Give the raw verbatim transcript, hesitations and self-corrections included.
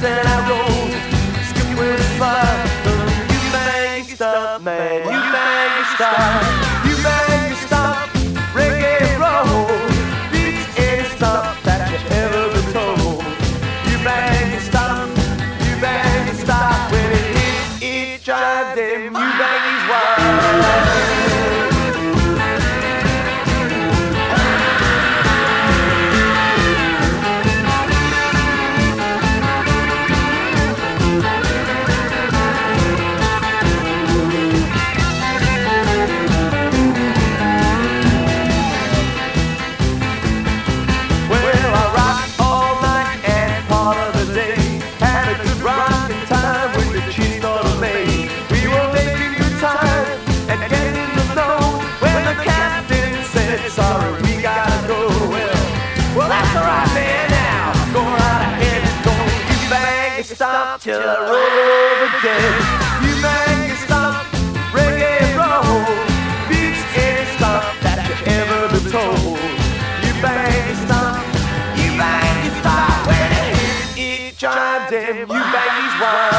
rocks and I roll, skip with the fire. You bang, you stop, man. You bang, you stop. You bang, you stop. Reggae roll, beats any stop that you ever been told. You bang, you stop. You bang, you stop. When it hits, it drives them. You bang, he's wild. Stop till I roll over again. You bang, you stop, reggae roll, beats any stop that you ever been told. You bang, you stop, you bang, you stop. When it hits, it drives them. You bang, he's wild.